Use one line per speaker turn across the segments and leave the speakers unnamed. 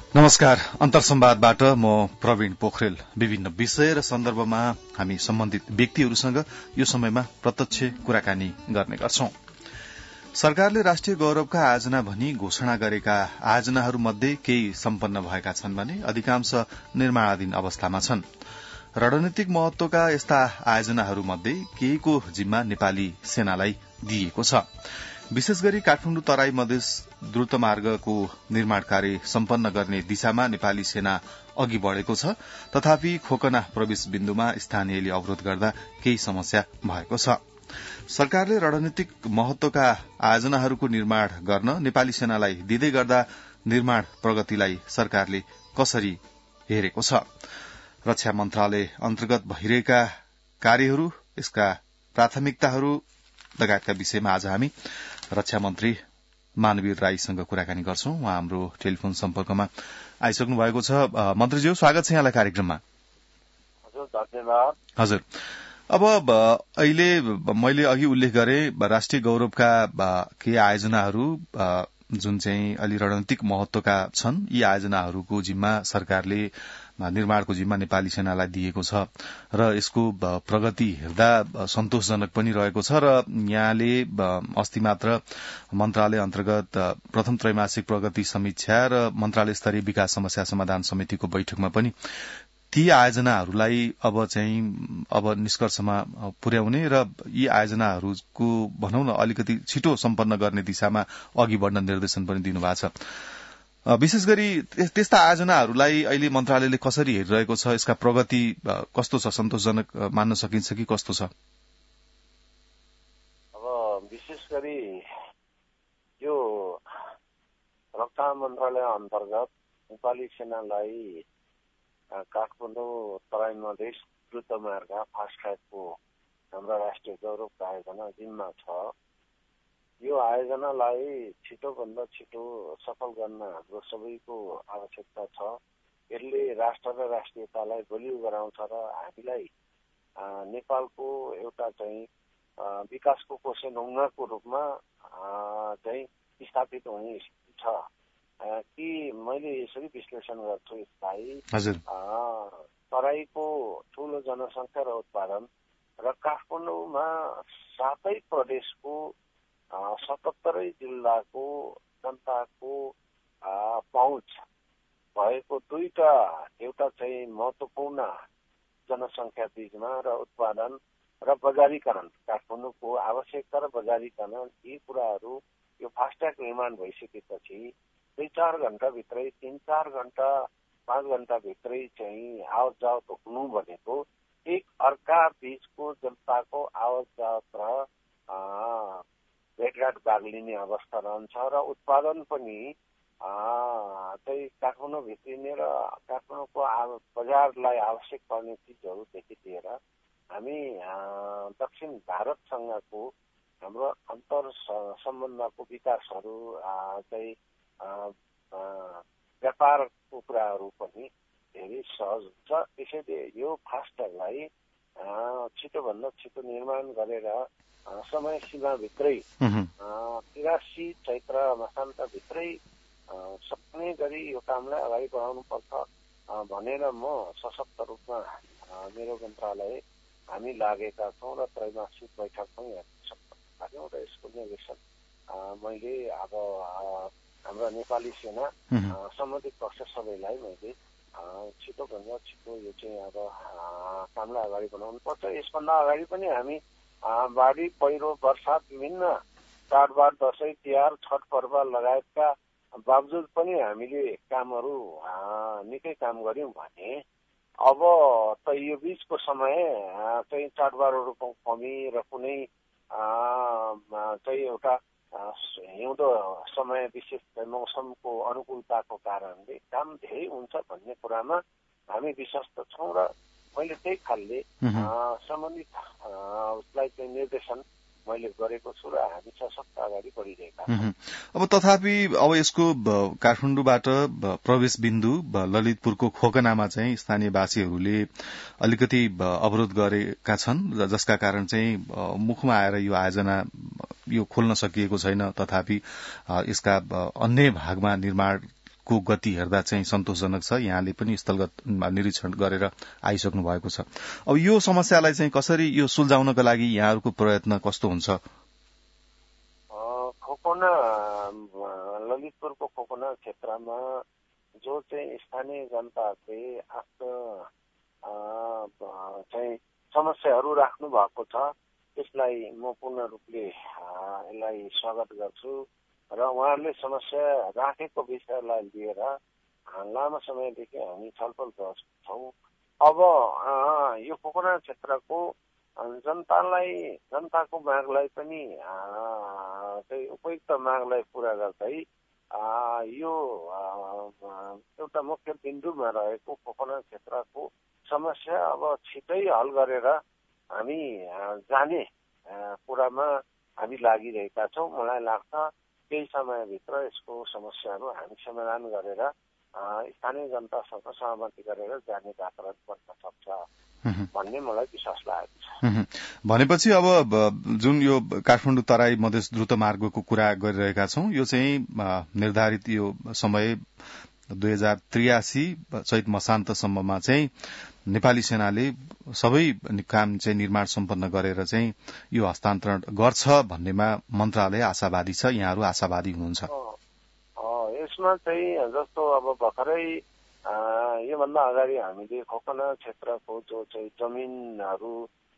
नमस्कार। अन्तर्संवादबाट म प्रवीण पोखरेल। विभिन्न विषय र सन्दर्भमा हामी सम्बन्धित व्यक्तिहरूसँग यो समयमा प्रत्यक्ष कुराकानी गर्ने गर्छौं। सरकारले राष्ट्रिय गौरवका आयोजना भनी घोषणा गरेका आयोजनाहरूमध्ये केही सम्पन्न भएका छन् भने अधिकांश निर्माणाधीन अवस्थामा छन्। रणनीतिक महत्वका यस्ता आयोजनाहरूमध्ये केहीको जिम्मा नेपाली सेनालाई दिइएको छ। विशेष गरी काठमाडौँ तराई मधेस द्रुत मार्गको निर्माण कार्य सम्पन्न गर्ने दिशामा नेपाली सेना अघि बढ़ेको छ। तथापि खोकना प्रवेश बिन्दुमा स्थानीयले अवरोध गर्दा केही समस्या भएको छ। सरकारले रणनीतिक महत्वका आयोजनाहरूको निर्माण गर्न नेपाली सेनालाई दिँदै गर्दा निर्माण प्रगतिलाई सरकारले कसरी हेरेको छ? रक्षा मन्त्रालय अन्तर्गत भइरहेका कार्यहरू, यसका प्राथमिकताहरू लगायतका विषयमा आज हामी रक्षा मन्त्री मानवीर राईसँग कुराकानी गर्छौं। उहाँ हाम्रो टेलिफोन सम्पर्कमा आइसक्नु भएको छ। मन्त्रीज्यू, स्वागत छ यहाँलाई कार्यक्रममा।
हजुर, धन्यवाद।
हजुर, अब अहिले मैले अघि उल्लेख गरे राष्ट्रिय गौरवका केही आयोजनाहरू जुन चाहिँ अलि रणनीतिक महत्वका छन्, यी आयोजनाहरूको जिम्मा सरकारले निर्माणको जिम्मा नेपाली सेनालाई दिएको छ र यसको प्रगति हेर्दा सन्तोषजनक पनि रहेको छ। र यहाँले अस्ति मात्र मन्त्रालय अन्तर्गत प्रथम त्रैमासिक प्रगति समीक्षा र मन्त्रालय स्तरीय विकास समस्या समाधान समितिको बैठकमा पनि ती आयोजनाहरूलाई अब निष्कर्षमा पुर्याउने र यी आयोजनाहरूको भनौं न अलिकति छिटो सम्पन्न गर्ने दिशामा अघि बढ्न निर्देशन पनि दिनुभएको छ। विशेष गरी त्यस्ता आयोजनाहरूलाई अहिले मन्त्रालयले कसरी हेरिरहेको छ? यसका प्रगति कस्तो छ? सन्तोषजनक मान्न सकिन्छ कि कस्तो छ?
अब विशेष गरी यो रक्षा मन्त्रालय अन्तर्गत नेपाली सेनालाई काठमाडौँ तराई मधेस द्रुत मार्ग फास्ट ट्र्याकको हाम्रा राष्ट्रिय गौरवको आयोजना जिम्मा छ। यो आयोजनालाई छिटोभन्दा छिटो सफल गर्न हाम्रो सबैको आवश्यकता छ। यसले राष्ट्र र राष्ट्रियतालाई बलियो गराउँछ र हामीलाई नेपालको एउटा चाहिँ विकासको कोसेढुङ्गाको रूपमा चाहिँ स्थापित हुने छ कि मैले यसरी विश्लेषण गर्छु। यसलाई तराईको ठूलो जनसङ्ख्या र उत्पादन र काठमाडौँमा 7 प्रदेशको 77 जिल्लाको जनताको पहुँच भएको दुईटा एउटा चाहिँ महत्वपूर्ण जनसङ्ख्या बीचमा र उत्पादन र बजारीकरण, काठमाडौँको आवश्यकता र बजारीकरण, यी कुराहरू यो फास्ट्याग निर्माण भइसकेपछि 2-4 घण्टाभित्रै 3-4 घण्टा 5 घण्टाभित्रै चाहिँ आवत जावत हुनु भनेको एक अर्का बीचको जनताको आवत जावत र भेटघाट बाग्लिने अवस्था रहन्छ र उत्पादन पनि चाहिँ काठमाडौँ भित्रिने र काठमाडौँको बजारलाई आवश्यक पर्ने चिजहरूदेखि लिएर हामी दक्षिण भारतसँगको हाम्रो अन्तर सम्बन्धको विकासहरू चाहिँ व्यापारको कुराहरू पनि धेरै सहज हुन्छ। त्यसैले यो फास्टलाई छिटोभन्दा छिटो निर्माण गरेर समय सीमाभित्रै 83 चैत्र मसान्तभित्रै सक्ने गरी यो कामलाई अगाडि बढाउनुपर्छ भनेर म सशक्त रूपमा मेरो मन्त्रालय हामी लागेका छौँ र त्रैमासिक बैठक पनि लाग्यौँ र यसको निर्देशन मैले अब हाम्रा नेपाली सेना सम्बन्धित पक्ष सबैलाई मैले छिटोभन्दा छिटो यो चाहिँ अब कामलाई अगाडि बढाउनु पर्छ। यसभन्दा अगाडि पनि हामी बाढी, पहिरो, वर्षा, विभिन्न चाडबाड, दशैं, तिहार, छठ पर्व लगायतका बावजुद पनि हामीले कामहरू निकै काम गर्यौं भने अब त यो बीचको समय चाहिँ चाडबाडहरूको कमी र कुनै चाहिँ एउटा हिउँदो समय विशेष मौसमको अनुकूलताको कारणले काम धेरै हुन्छ भन्ने कुरामा हामी विश्वस्त छौँ र मैले त्यही खालले सम्बन्धित उसलाई चाहिँ निर्देशन मैले गरेको छु र हामी सशक्त अगाडि बढिरहेका छौँ।
अब तथापि अब यसको काठमाडौँबाट प्रवेश बिन्दु ललितपुरको खोकनामा चाहिँ स्थानीयवासीहरूले अलिकति अवरोध गरेका छन्, जसका कारण चाहिँ मुखमा आएर यो आयोजना यो खोल्न सकिएको छैन। तथापि यसका अन्य भागमा निर्माण को गति हेर्दा चाहिँ सन्तोषजनक छ। यहाँले पनि स्थलगत निरीक्षण गरेर आइसक्नु भएको छ। अब यो समस्यालाई चाहिँ कसरी यो सुल्झाउनका लागि यहाँहरूको प्रयत्न कस्तो हुन्छ?
खोकना ललितपुरको खोकना क्षेत्रमा जो चाहिँ स्थानीय जनताले आफ्नो चाहिँ समस्याहरू राख्नु भएको छ, त्यसलाई म पूर्ण रूपले यसलाई स्वागत गर्छु र उहाँहरूले समस्या राखेको विषयलाई लिएर लामो समयदेखि हामी छलफल गर्छौँ। अब यो खोकना क्षेत्रको जनताको मागलाई पनि चाहिँ उपयुक्त मागलाई पूरा गर्दै यो एउटा मुख्य बिन्दुमा रहेको खोकना क्षेत्रको समस्या अब छिटै हल गरेर हामी जाने कुरामा हामी लागिरहेका छौँ। मलाई लाग्छ केही समयभित्र यसको समस्याहरू हामी समाधान गरेर स्थानीय जनतासँग सहमति गरेर जाने वातावरण बन्न सक्छ भन्ने मलाई विश्वास लागेको छ।
भनेपछि अब जुन यो काठमाडौँ तराई मधेस द्रुत मार्गको कुरा गरिरहेका छौं, यो चाहिँ निर्धारित यो समय 2083 चैत मसान्तसम्ममा चाहिँ नेपाली सेनाले सबै काम चाहिँ निर्माण सम्पन्न गरेर चाहिँ यो हस्तान्तरण गर्छ भन्नेमा मन्त्रालय आशावादी छ। यहाँहरू आशावादी हुनुहुन्छ?
यसमा चाहिँ जस्तो अब भर्खरै योभन्दा अगाडि हामीले खोकना क्षेत्रको जो चाहिँ जमिनहरू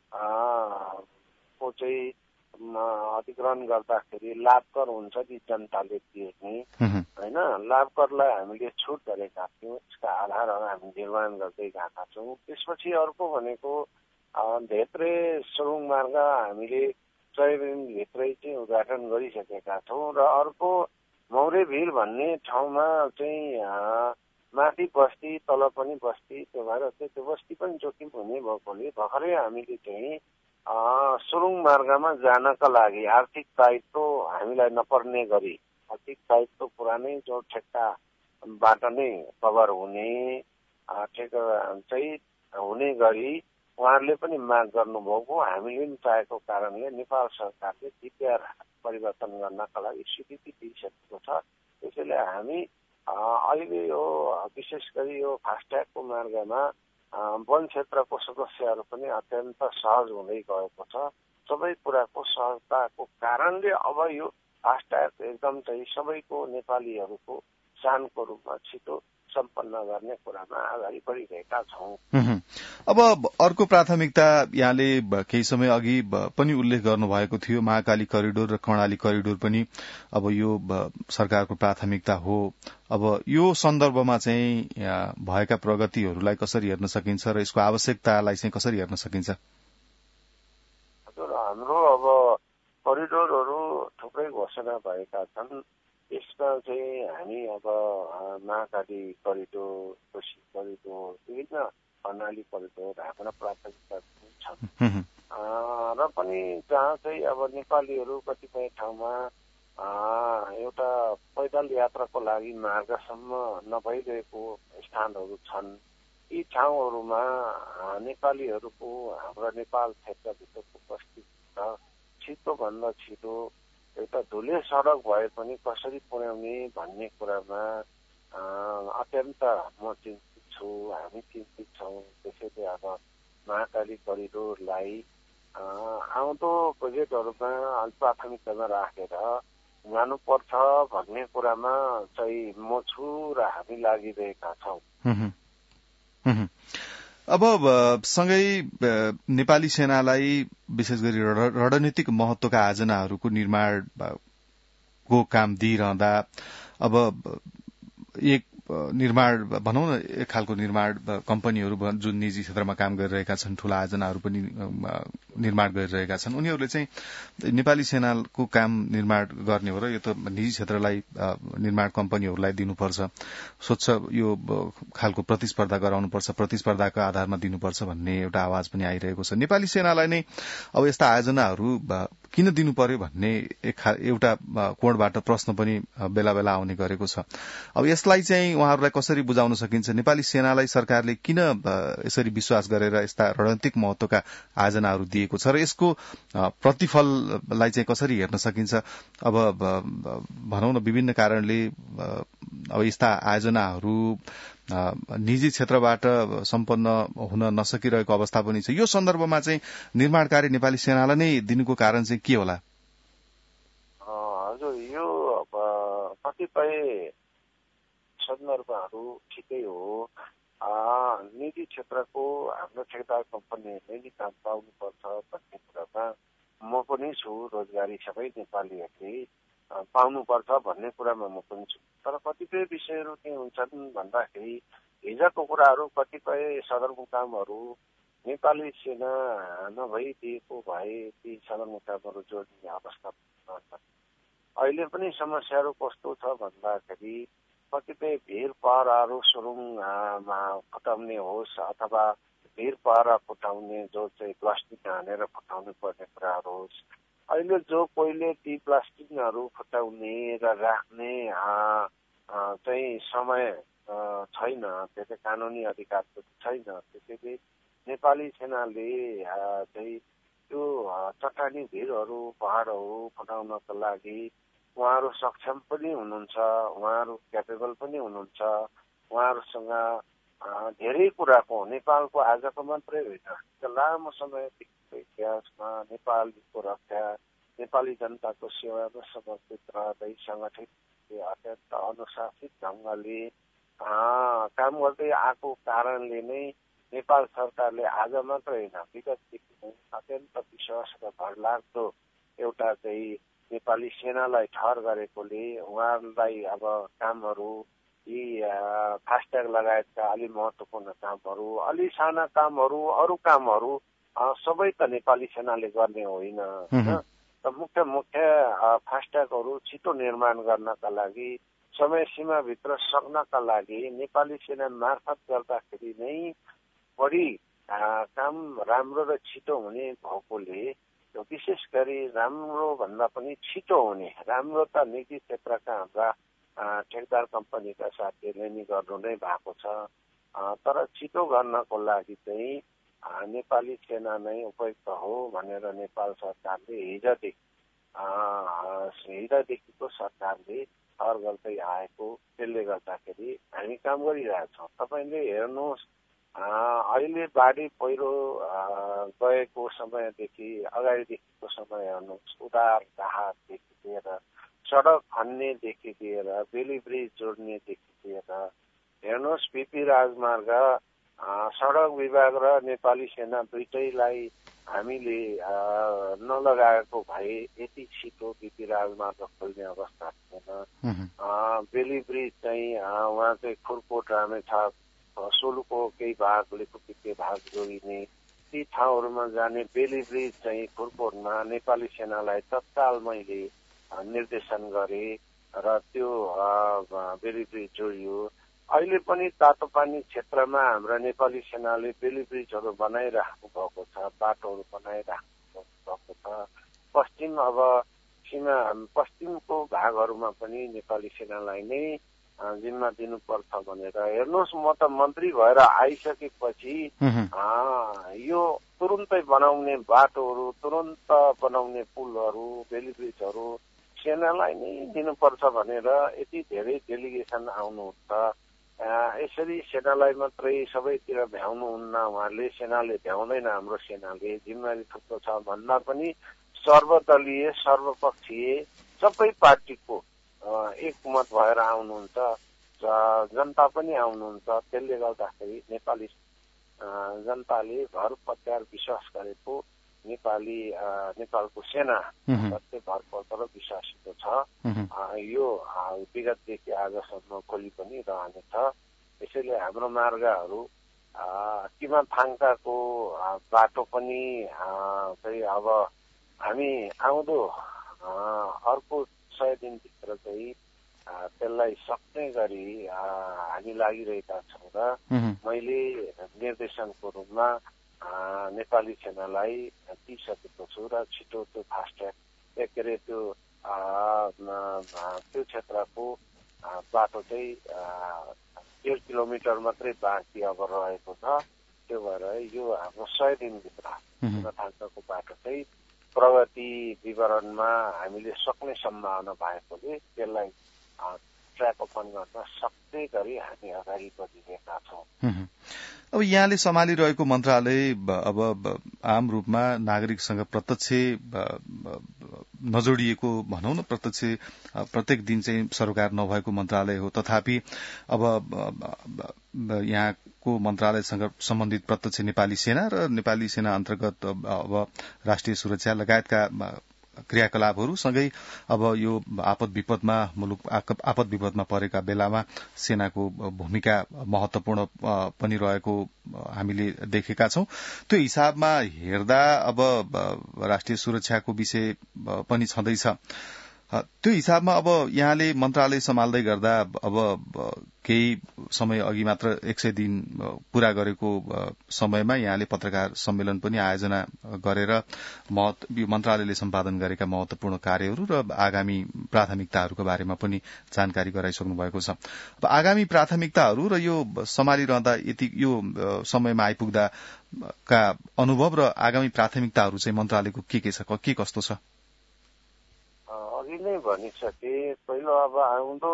को चाहिँ अधिग्रहण गर्दाखेरि लाभकर हुन्छ कि जनताले तिर्ने होइन, लाभकरलाई हामीले छुट गरेका थियौँ। यसका आधारहरू हामी निर्माण गर्दै गएका छौँ। त्यसपछि अर्को भनेको धेत्रे सुरुङ मार्ग हामीले 6 दिनभित्रै चाहिँ उद्घाटन गरिसकेका छौँ र अर्को मौरे भिर भन्ने ठाउँमा चाहिँ माथि बस्ती तल पनि बस्ती, त्यो भएर चाहिँ त्यो बस्ती पनि जोखिम हुने भएकोले भर्खरै हामीले चाहिँ सुरुङ मार्गमा जानका लागि आर्थिक दायित्व हामीलाई नपर्ने गरी आर्थिक दायित्व पुरानै जो ठेक्काबाट नै कभर हुने ठेक्का चाहिँ हुने गरी उहाँहरूले पनि माग गर्नुभएको, हामीले पनि चाहेको कारणले नेपाल सरकारले डिपिआर परिवर्तन गर्नका लागि स्वीकृति दिइसकेको छ। त्यसैले हामी अहिले यो विशेष गरी यो फास्ट्यागको मार्गमा वन क्षेत्रको सदस्यहरू पनि अत्यन्त सहज हुँदै गएको छ। सबै कुराको सहजताको कारणले अब यो फास्ट्याग एकदम चाहिँ सबैको नेपालीहरूको सानको रूपमा छिटो सम्पन्न गर्ने कुरामा अगाडि बढिरहेका छौँ।
अब अर्को प्राथमिकता यहाँले केही समय अघि पनि उल्लेख गर्नुभएको थियो, महाकाली करिडोर र कर्णाली करिडोर पनि अब यो सरकारको प्राथमिकता हो। अब यो सन्दर्भमा चाहिँ भएका प्रगतिहरूलाई कसरी हेर्न सकिन्छ र यसको आवश्यकतालाई चाहिँ कसरी हेर्न सकिन्छ?
हजुर, हाम्रो अब करिडोरहरू थुप्रै घोषणा भएका छन्। यसमा चाहिँ हामी अब महाकाली करिडोर, कोशी करिडोर, विभिन्न कर्णाली करिडोर हाम्रा प्राथमिकता छन् र पनि जहाँ चाहिँ अब नेपालीहरू कतिपय ठाउँमा एउटा पैदल यात्राको लागि मार्गसम्म नभइरहेको स्थानहरू छन्। यी ठाउँहरूमा नेपालीहरूको हाम्रा नेपाल क्षेत्रभित्रको उपस्थिति छिटोभन्दा छिटो एउटा धुले सडक भए पनि कसरी पुर्याउने भन्ने कुरामा अत्यन्त म चिन्तित छु, हामी चिन्तित छौँ। त्यसैले अब महाकाली करिडोरलाई आउँदो बजेटहरूमा प्राथमिकतामा राखेर जानुपर्छ भन्ने कुरामा चाहिँ म छु र हामी लागिरहेका छौँ।
अब सँगै नेपाली सेनालाई विशेष गरी रणनीतिक महत्वका आयोजनाहरूको निर्माणको काम दिइरहँदा अब एक निर्माण भनौँ न, एक खालको निर्माण कम्पनीहरू जुन निजी क्षेत्रमा काम गरिरहेका छन्, ठूला आयोजनाहरू पनि निर्माण गरिरहेका छन्, उनीहरूले चाहिँ नेपाली सेनाको काम निर्माण गर्ने हो र यो त निजी क्षेत्रलाई निर्माण कम्पनीहरूलाई दिनुपर्छ, स्वच्छ यो खालको प्रतिस्पर्धा गराउनुपर्छ, प्रतिस्पर्धाको आधारमा दिनुपर्छ भन्ने एउटा आवाज पनि आइरहेको छ। नेपाली सेनालाई नै अब यस्ता आयोजनाहरू किन दिनु पर्यो भन्ने एउटा कोणबाट प्रश्न पनि बेला बेला आउने गरेको छ। अब यसलाई चाहिँ उहाँहरूलाई कसरी बुझाउन सकिन्छ? नेपाली सेनालाई सरकारले किन यसरी विश्वास गरेर यस्ता रणनीतिक महत्वका आयोजनाहरू दिएको छ र यसको प्रतिफललाई चाहिँ कसरी हेर्न सकिन्छ? अब भनौँ न, विभिन्न कारणले अब यस्ता आयोजनाहरू निजी क्षेत्रबाट सम्पन्न हुन नसकिरहेको अवस्था पनि छ। यो सन्दर्भमा चाहिँ निर्माण कार्य नेपाली सेनालाई नै दिनुको कारण चाहिँ के होला?
हजुर, यो कतिपय सन्दर्भहरू ठिकै हो। निजी क्षेत्रको हाम्रो ठेकेदार कम्पनीहरूले नि काम पाउनुपर्छ भन्ने कुरामा म पनि छु। रोजगारी सबै नेपालीहरूले पाउनुपर्छ भन्ने कुरामा म पनि छु। तर कतिपय विषयहरू के हुन्छन् भन्दाखेरि हिजोको कुराहरू कतिपय सदरमुकामहरू नेपाली सेना नभइदिएको भए ती सदरमुकामहरू जोड्ने अवस्था छ। अहिले पनि समस्याहरू कस्तो छ भन्दाखेरि कतिपय भिर पहराहरू सुरुङमा फुटाउने होस् अथवा भिर पहरा फुटाउने जो चाहिँ प्लास्टिक हानेर फुटाउनु पर्ने कुराहरू होस्, अहिले जो कोहीले ती प्लास्टिकहरू फुटाउने र राख्ने चाहिँ समय छैन, त्यसै कानुनी अधिकार छैन। त्यसैले नेपाली सेनाले चाहिँ त्यो चट्टानी भिरहरू पहाडहरू फुटाउनको लागि उहाँहरू सक्षम पनि हुनुहुन्छ, उहाँहरू क्यापेबल पनि हुनुहुन्छ। उहाँहरूसँग धेरै कुराको नेपालको आजको मात्रै होइन, लामो समयदेखिको इतिहासमा नेपालीको रक्षा, नेपाली जनताको सेवामा समर्पित रहँदै सङ्गठित अत्यन्त अनुशासित ढङ्गले काम गर्दै आएको कारणले नै नेपाल सरकारले आज मात्र होइन विगतदेखि नै अत्यन्त विश्वास र भरलाग्दो एउटा चाहिँ नेपाली सेनालाई ठहर गरेकोले उहाँहरूलाई अब कामहरू यी फास्ट्याग लगायतका अलि महत्त्वपूर्ण कामहरू, अलि साना कामहरू, अरू कामहरू सबै त नेपाली सेनाले गर्ने होइन। मुख्य फास्ट्यागहरू छिटो निर्माण गर्नका लागि, समय सीमाभित्र सक्नका लागि नेपाली सेना मार्फत गर्दाखेरि नै बढी काम राम्रो र छिटो हुने भएकोले विशेष गरी राम्रो भन्दा पनि छिटो हुने, राम्रो त निजी क्षेत्रका हाम्रा ठेकेदार कम्पनीका साथीहरूले नि गर्नु नै भएको छ। तर छिटो गर्नको लागि चाहिँ नेपाली सेना नै उपयुक्त हो भनेर नेपाल सरकारले हिजोदेखिको सरकारले ठहर गर्दै आएको, त्यसले गर्दाखेरि हामी काम गरिरहेछौँ। तपाईँले हेर्नुहोस्, अहिले बाढी पहिरो गएको समयदेखि अगाडिदेखिको समय हेर्नुहोस्, उधार राहतदेखि लिएर सडक खन्नेदेखि लिएर बेली ब्रिज जोड्नेदेखि लिएर हेर्नुहोस्, पिपी राजमार्ग सडक विभाग र नेपाली सेना दुइटैलाई हामीले नलगाएको भए यति छिटो पिपी राजमार्ग खोल्ने अवस्था थिएन। बेली ब्रिज चाहिँ उहाँ चाहिँ खुरकोट रामेछाप सोलुको केही भाग, लेखुको केही भाग जोडिने ती ठाउँहरूमा जाने बेली ब्रिज चाहिँ खुरकोटमा नेपाली सेनालाई तत्काल मैले निर्देशन गरे र त्यो बेली ब्रिज जोडियो। अहिले पनि तातोपानी क्षेत्रमा हाम्रा नेपाली सेनाले बेली ब्रिजहरू बनाइराख्नु भएको छ, बाटोहरू बनाइराख्नु भएको छ। पश्चिमको भागहरूमा पनि नेपाली सेनालाई नै जिम्मा दिनुपर्छ भनेर हेर्नुहोस्, म त मन्त्री भएर आइसकेपछि यो तुरुन्तै बनाउने बाटोहरू, तुरन्त बनाउने पुलहरू, बेली ब्रिजहरू सेनालाई नै दिनुपर्छ भनेर यति धेरै डेलिगेसन आउनुहुन्छ। यसरी सेनालाई मात्रै सबैतिर भ्याउनुहुन्न उहाँहरूले, सेनाले भ्याउँदैन। हाम्रो सेनाले जिम्मेवारी थुप्रो छ भन्दा पनि सर्वदलीय, सर्वपक्षीय सबै पार्टीको एकमत भएर आउनुहुन्छ, जनता पनि आउनुहुन्छ। त्यसले गर्दाखेरि नेपाली जनताले भर पत्यार विश्वास गरेको नेपालको सेना प्रत्येक भर पत्यार विश्वासित छ। यो विगतदेखि आजसम्म खोली पनि रहनेछ। यसैले हाम्रो मार्गहरू किमाथाङको बाटो पनि चाहिँ अब हामी आउँदो अर्को 100 दिनभित्र चाहिँ त्यसलाई सक्ने गरी हामी लागिरहेका छौँ र मैले निर्देशनको रूपमा नेपाली सेनालाई दिइसकेको छु र छिटो त्यो फास्ट्याग के अरे त्यो क्षेत्रको बाटो चाहिँ 1.5 किलोमिटर मात्रै बाँकी अब रहेको छ। त्यो भएर यो हाम्रो 100 दिनभित्र किमाथाङको बाटो चाहिँ प्रगति विवरणमा हामीले सक्ने सम्भावना भएकोले त्यसलाई ट्र्याक ओपन गर्न सक्ने गरी हामी अगाडि बढिरहेका छौँ।
अब यहाँले सम्हालिरहेको मन्त्रालय अब आम रूपमा नागरिकसँग प्रत्यक्ष नजोडिएको भनौं न, प्रत्येक दिन चाहिँ सरोकार नभएको मन्त्रालय हो। तथापि अब यहाँको मन्त्रालयसँग सम्बन्धित प्रत्यक्ष नेपाली सेना र नेपाली सेना अन्तर्गत अब राष्ट्रिय सुरक्षा लगायतका क्रियाकलापहरू सँगै अब यो आपद विपदमा परेका बेलामा सेनाको भूमिका महत्वपूर्ण पनि रहेको हामीले देखेका छौं। त्यो हिसाबमा हेर्दा अब राष्ट्रिय सुरक्षाको विषय पनि छँदैछ। त्यो हिसाबमा अब यहाँले मन्त्रालय सम्हाल्दै गर्दा अब केही समय अघि मात्र 100 दिन पूरा गरेको समयमा यहाँले पत्रकार सम्मेलन पनि आयोजना गरेर मन्त्रालयले सम्पादन गरेका महत्वपूर्ण कार्यहरू र आगामी प्राथमिकताहरूको बारेमा पनि जानकारी गराइसक्नु भएको छ। अब आगामी प्राथमिकताहरू र यो सम्हालिरहँदा यो समयमा आइपुग्दाका अनुभव र आगामी प्राथमिकताहरू चाहिँ मन्त्रालयको के छ, के कस्तो छ?
अघि नै भनिसके, पहिलो अब आउँदो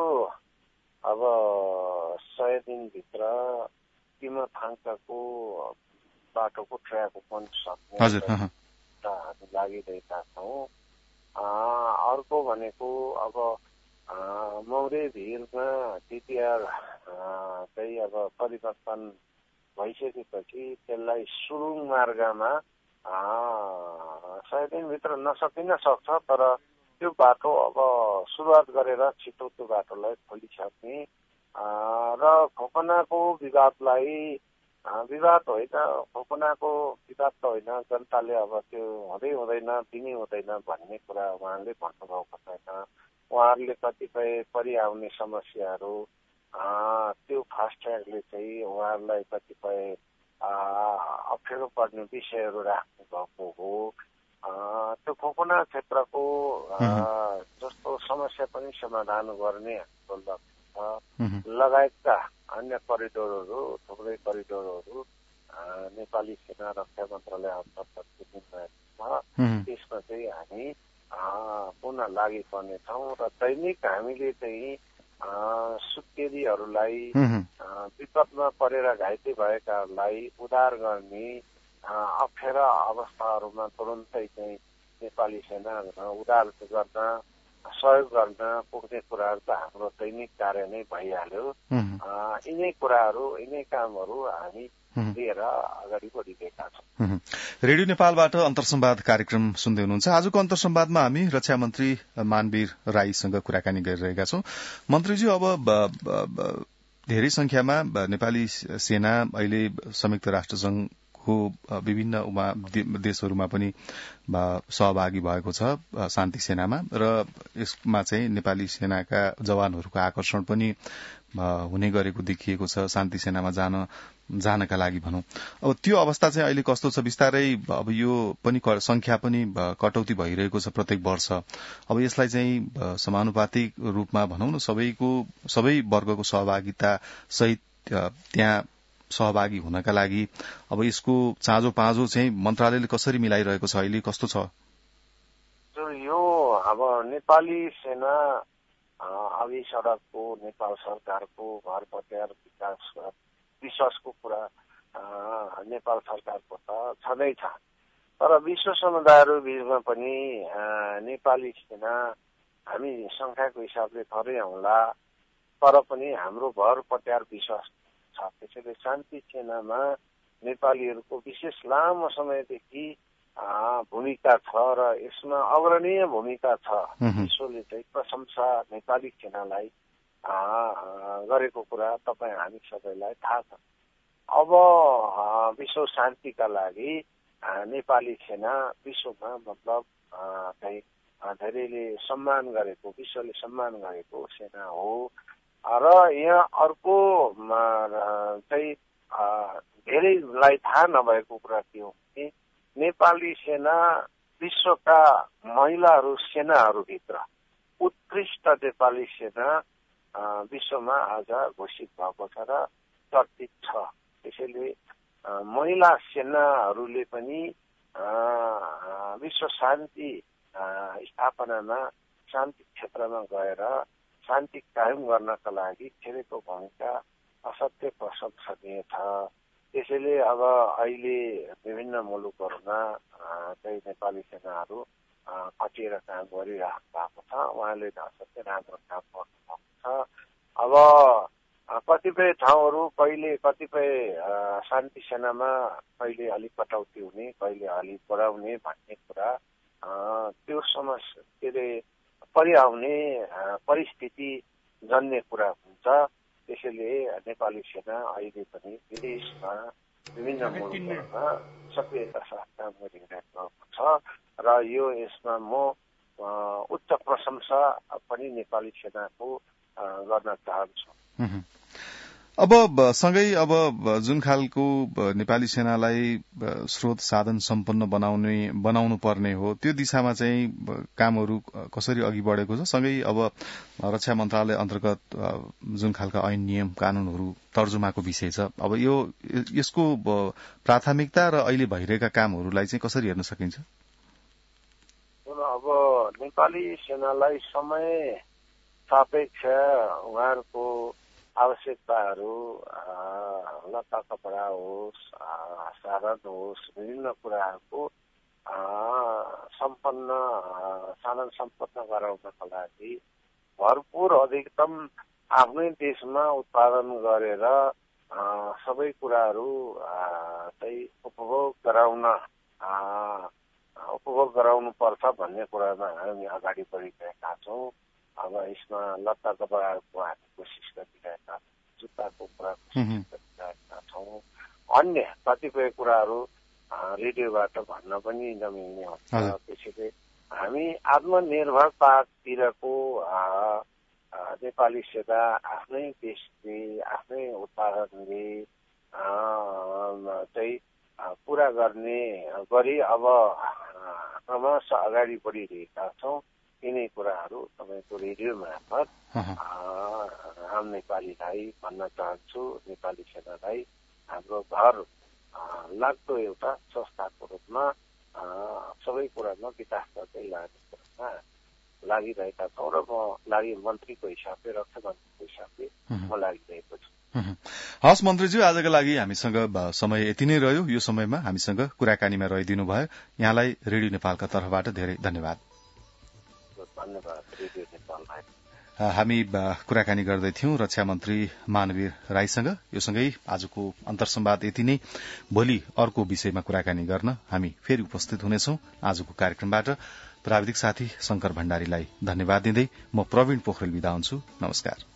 100 दिनभित्र किमथाङको बाटोको ट्र्याक ओपन सक्ने हामी लागिरहेका छौँ। अर्को भनेको अब मौरे भिरमा डिपिआर चाहिँ अब परिवर्तन भइसकेपछि त्यसलाई सुरुङ मार्गमा 100 दिनभित्र नसकिन सक्छ, तर त्यो बाटो अब सुरुवात गरेर छिटो त्यो बाटोलाई खोलिसक्ने र खोकनाको विवादलाई विवाद होइन, खोकनाको विवाद त होइन, जनताले अब त्यो हुँदैन दिनै हुँदैन भन्ने कुरा उहाँले भन्नुभएको छैन। उहाँहरूले कतिपय परिआउने समस्याहरू त्यो फास्ट ट्र्याकले चाहिँ उहाँहरूलाई कतिपय अप्ठ्यारो पर्ने विषयहरू राख्नु भएको हो। त्यो खोकना क्षेत्रको जस्तो समस्या पनि समाधान गर्ने हाम्रो लक्ष्य छ। लगायतका अन्य करिडोरहरू, थुप्रै करिडोरहरू नेपाली सेना रक्षा मन्त्रालय अन्तर्गत छ। त्यसमा चाहिँ हामी पुनः लागि पर्नेछौँ र दैनिक हामीले चाहिँ सुत्केरीहरूलाई, विपदमा परेर घाइते भएकाहरूलाई उद्धार गर्ने, अप्ठ्यारा अवस्थाहरूमा तुरन्तै चाहिँ नेपाली सेना उद्धार गर्न, सहयोग गर्न पुग्ने कुराहरू त हाम्रो दैनिक कार्य नै भइहाल्यो। यिनै कुराहरू, यिनै कामहरू हामी लिएर अगाडि बढिरहेका छौँ।
रेडियो नेपालबाट अन्तर्संवाद कार्यक्रम सुन्दै हुनुहुन्छ। आजको अन्तर्संवादमा हामी रक्षा मन्त्री मानवीर राईसँग कुराकानी गरिरहेका छौं। मन्त्रीज्यू, अब धेरै संख्यामा नेपाली सेना अहिले संयुक्त राष्ट्रसंघको विभिन्न देशहरूमा पनि सहभागी भएको छ शान्ति सेनामा, र यसमा चाहिँ नेपाली सेनाका जवानहरूको आकर्षण पनि हुने गरेको देखिएको छ शान्ति सेनामा जानका लागि भनौं। अब त्यो अवस्था चाहिँ अहिले कस्तो छ? बिस्तारै अब यो पनि संख्या पनि कटौती भइरहेको छ प्रत्येक वर्ष। अब यसलाई चाहिँ समानुपातिक रूपमा भनौं न, सबै वर्गको सहभागिता सहित त्यहाँ सहभागी हुनका लागि अब यसको चाँजो पाँजो चाहिँ मन्त्रालयले कसरी मिलाइरहेको छ? अहिले कस्तो छ?
यो अब नेपाली सेना अघि सड़कको नेपाल सरकारको घर पत्यार विकास विश्वासको कुरा नेपाल सरकारको त छँदैछ, तर विश्व समुदायहरू बीचमा पनि नेपाली सेना हामी संख्याको हिसाबले थोरै होला, तर पनि हाम्रो भर पत्यार विश्वास छ। त्यसैले शान्ति सेनामा नेपालीहरूको विशेष लामो समयदेखि भूमिका छ र यसमा अग्रणीय भूमिका छ। विश्वले चाहिँ प्रशंसा नेपाली सेनालाई गरेको कुरा तपाईँ हामी सबैलाई थाहा छ। अब विश्व शान्तिका लागि नेपाली सेना विश्वमा मतलब चाहिँ धेरैले सम्मान गरेको, विश्वले सम्मान गरेको सेना हो। र यहाँ अर्को चाहिँ धेरैलाई थाहा नभएको कुरा के हो भने नेपाली सेना विश्वका महिलाहरू सेनाहरूभित्र उत्कृष्ट नेपाली सेना विश्वमा आज घोषित भएको छ र चर्चित छ। त्यसैले महिला सेनाहरूले पनि विश्व शान्ति स्थापनामा, शान्ति क्षेत्रमा गएर शान्ति कायम गर्नका लागि खेलेको भूमिका असाध्यै प्रशंसनीय छ। त्यसैले अब अहिले विभिन्न मुलुकहरूमा चाहिँ नेपाली सेनाहरू खटिएर काम गरिराख्नु भएको छ। उहाँले असाध्यै राम्रो काम गर्नुभएको छ। अब कतिपय ठाउँहरू कहिले कतिपय शान्ति सेनामा कहिले अलिक कटौती हुने, कहिले अलिक बढाउने भन्ने कुरा त्यो समस्या के अरे परिआउने परिस्थिति जन्य कुरा हुन्छ। त्यसैले नेपाली सेना अहिले पनि विदेशमा विभिन्न मुलुकहरूमा सक्रियता साथ काम गरिरहेको छ र यो यसमा म उच्च प्रशंसा पनि नेपाली सेनाको गर्न चाहन्छु।
अब सँगै अब जुन खालको नेपाली सेनालाई स्रोत साधन सम्पन्न बनाउनु पर्ने हो त्यो दिशामा चाहिँ कामहरू कसरी अघि बढेको छ? सँगै अब रक्षा मन्त्रालय अन्तर्गत जुन खालका ऐन नियम कानूनहरू तर्जुमाको विषय छ, अब यसको प्राथमिकता र अहिले भइरहेका कामहरूलाई चाहिँ कसरी हेर्न सकिन्छ?
अब नेपाली सेनालाई समय सापेक्ष उहाँहरूको आवश्यकताहरू लत्ता कपडा होस्, साधन होस्, विभिन्न कुराहरूको साधन सम्पन्न गराउनका लागि भरपूर अधिकतम आफ्नै देशमा उत्पादन गरेर सबै कुराहरू चाहिँ उपभोग गराउनु पर्छ भन्ने कुरामा हामी अगाडि बढिरहेका छौँ। अब यसमा लत्ता कपडाको हामी कोसिस गरिरहेका छौँ, जुत्ताको कुरा कोसिस गरिरहेका छौँ। अन्य कतिपय कुराहरू रेडियोबाट भन्न पनि नमिल्ने हुन्छ। त्यसैले हामी आत्मनिर्भरतातिरको नेपाली सेना आफ्नै देशले आफ्नै उत्पादनले चाहिँ पूरा गर्ने गरी अब क्रमशः अगाडि बढिरहेका छौँ। यिनै कुराहरू तपाईँको रेडियो मार्फत आम नेपालीलाई भन्न चाहन्छु। नेपाली सेनालाई हाम्रो घर लाग्दो एउटा संस्थाको रूपमा सबै कुरामा विकास गर्दै लाने कुरामा लागिरहेका छौँ र म मन्त्रीको हिसाबले, रक्षा मन्त्रीको हिसाबले म लागिरहेको छु।
हस् मन्त्रीज्यू, आजका लागि हामीसँग समय यति नै रह्यो। यो समयमा हामीसँग कुराकानीमा रहिदिनु भयो। यहाँलाई रेडियो नेपालका तर्फबाट धेरै धन्यवाद। हामी कुराकानी गर्दैथ्यौं रक्षा मन्त्री मानवीर राईसँग। यो सँगै आजको अन्तर्संवाद यति नै। भोलि अर्को विषयमा कुराकानी गर्न हामी फेरि उपस्थित हुनेछौं। आजको कार्यक्रमबाट प्राविधिक साथी शंकर भण्डारीलाई धन्यवाद दिँदै म प्रवीण पोखरेल बिदा हुन्छु। नमस्कार।